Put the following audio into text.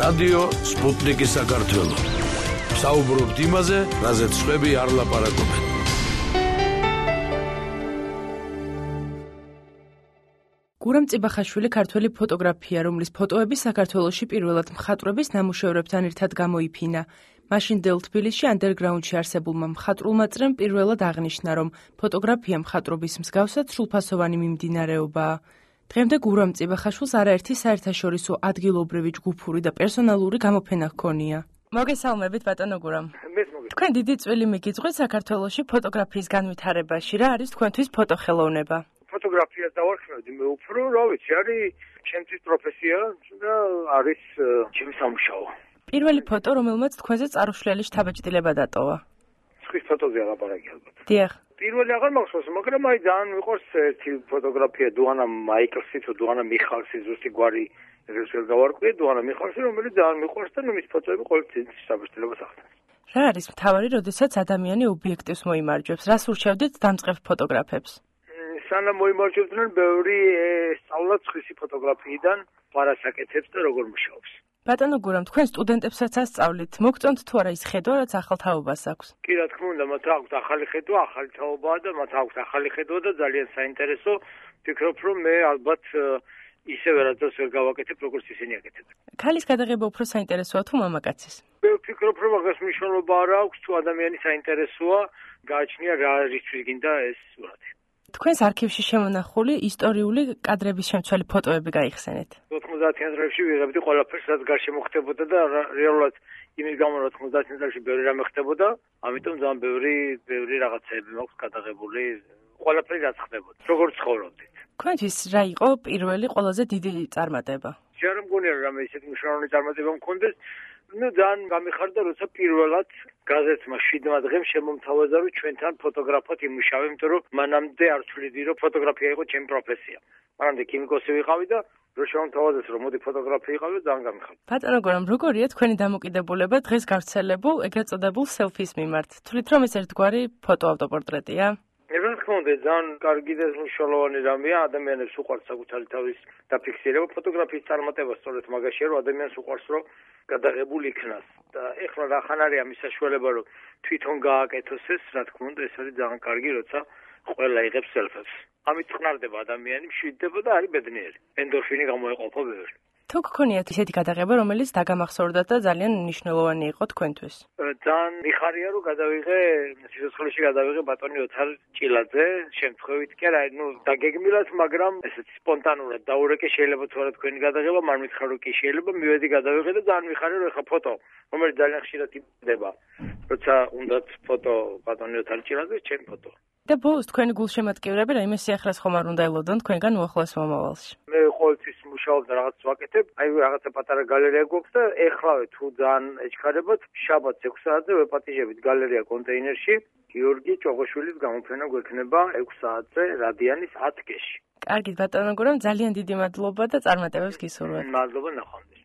რადიო სპუტნიკი საქართველო. საუბრობთ იმაზე, რაზეც სხვები არ ლაპარაკობენ. გურამ წიბახაშვილი ქართველი ფოტოგრაფია, რომლის ფოტოები საქართველოში პირველად მხატვრების ნამუშევრებთან ერთად გამოიფინა. მაშინდელ თბილისში ანდერგრაუნდში არსებულმა მხატვრულმა წრემ პირველად აღნიშნა, რომ ფოტოგრაფია მხატვრობის მსგავსად სრულფასოვანი მიმდინარეობაა. დღემდე გურამ წიბახაშვილს არაერთი საერთაშორისო ადგილობრივი ჯგუფური და პერსონალური გამოფენა ჰქონია. მოგესალმებით ბატონო გურამ. თქვენ დიდი წვლილი მიგიწვით საქართველოში ფოტოგრაფიის განვითარებაში. რა არის თქვენთვის ფოტოხელოვნება? ფოტოგრაფიას დავარქმევდი მე უფრო, რა ვიცი, არის ჩემთვის პროფესია და არის ჩემი სამუშაო. პირველი ფოტო, რომელმაც თქვენზე წარუშლელი შთაბეჭდილება დატოვა. სხვის ფოტოზეა ლაპარაკი ალბათ. დიახ. პირველი აღარ მახსოვს, მაგრამ აი ძალიან მიყვარს ერთი ფოტოგრაფია დუანა მაიკლსი თუ დუანა მიხალსი, ზუსტი გვარი ეგრეს ვერ გავარკვიე, დუანა მიხალსი, რომელიც ძალიან მიყვარს და მის ფოტოები ყოველთვის შთაბეჭდილებას ახდენს. რა არის მთავარი, როდესაც ადამიანი ობიექტივს მოიმარჯვებს? რას ურჩევდით დამწყებ ფოტოგრაფებს? სანამ მოიმარჯვებდნენ, ბევრი სწავლაც სხვისი ფოტოგრაფიიდან პარასაკეთებს და როგორ მუშაობს. ბატონო გურამ, თქვენ სტუდენტებსაც ასწავლით, მოგწონთ თუ არა ის ხედვა, რაც ახალ თაობას აქვს? კი, რა თქმა უნდა, მათ აქვს ახალი ხედვა, ახალი თაობაა და მათ აქვს ახალი ხედვა და ძალიან საინტერესო. ვფიქრობ, რომ მე ალბათ ისევე რადაც ვერ გავაკეთებ, როგორც ისინი აკეთებენ. ქალის გადაღება უფრო საინტერესოა თუ მამაკაცის? მე ვფიქრობ, რომ აღას მნიშვნელობა არ აქვს, თუ ადამიანი საინტერესოა, გააჩნია რა რისთვის გინდა ეს სურათი. თქვენს არქივში შემონახული ისტორიული კადრების შემცველი ფოტოები გაიხსენეთ. 90-იან წლებში ვიღებდი ყველაფერს, რაც გარშემო ხდებოდა და რეალურად იმის გამო, რომ 90-იან წლებში ბევრი რამე ხდებოდა, ამიტომ ძალიან ბევრი რაღაცეები მაქვს გადაღებული, ყველაფერი რაც ხდებოდა. როგორ ცხოვრობდით? თქვენთვის რა იყო პირველი ყველაზე დიდი წარმატება? არ მგონია რომ ისეთი მნიშვნელოვანი წარმატება მქონდეს. ძალიან გამიხარდა, როცა პირველად გაზეთმა 7 დღემ შემომთავაზა, რომ ჩვენთან ფოტოგრაფად იმუშავე, იმიტომ რომ მანამდე არ ვთვლიდი, რომ ფოტოგრაფია იყო ჩემი პროფესია. მანამდე ქიმიკოსი ვიყავი და რო შემომთავაზეს, რომ მოდი ფოტოგრაფი იყავი, ძალიან გამიხარდა. ბატონო გურამ, როგორია თქვენი დამოკიდებულება დღეს გავრცელებულ ეგრეთ წოდებულ სელფის მიმართ? თვლით რომ ეს ერთგვარი ფოტოავტოპორტრეტია? რა თქმა უნდა, ძალიან კარგი და მნიშვნელოვანი რამეა, ადამიანებს უყვარს საკუთარი თავის დაფიქსირება. ფოტოგრაფიის წარმატება სწორედ მაგაშია, რომ ადამიანს უყვარს, რომ გადაღებული იქნას. და ეხლა რახან არის ამის საშუალება, რომ თვითონ გააკეთოს ეს, რა თქმა უნდა, ეს არის ძალიან კარგი, როცა ყველა იღებს სელფებს. ამით წყნარდება ადამიანი, მშვიდდება და არის ბედნიერი. ენდორფინი გამოეყოფა ბევრი. თუ გქონიათ ისეთი გადაღება, რომელიც დაგამახსოვრდათ და ძალიან მნიშვნელოვანი იყო თქვენთვის? ძალიან მიხარია, რომ გადავიღე სიცოცხლეში გადავიღე ბატონი ოთარ ჭილაძე, შემთხვევით კი არა, დაგეგმილად, მაგრამ ესეთი სპონტანურად დაურეკე, შეიძლება თუ არა თქვენი გადაღება, მან მითხრა რომ კი შეიძლება, მივედი გადავიღე და ძალიან მიხარია, რომ ეხა ფოტო, რომელიც ძალიან ხშირად იბდება. როცა უნდათ ფოტო ბატონი ოთარ ჭილაძეს, ჩემი ფოტო. და ბოლოს თქვენი გულშემატკივრები რაიმე სიახლეს ხომ არ უნდა ელოდონ თქვენგან უახლოეს მომავალში? მე ყოველთვის მუშაობ და რაღაც ვაკეთებ, აი რაღაცა პატარა გალერეა გვაქვს და ეხლავე თუ ძალიან ეჩქარებათ, შაბათს 6 საათზე ვეპატიჟებით გალერეა კონტეინერში, გიორგი ჭოღოშვილის გამოფენა გვექნება 6 საათზე რადიანის 10 გეში. კარგით ბატონო გურამ, ძალიან დიდი მადლობა და წარმატებებს გისურვებთ. მადლობა ნახვამდის.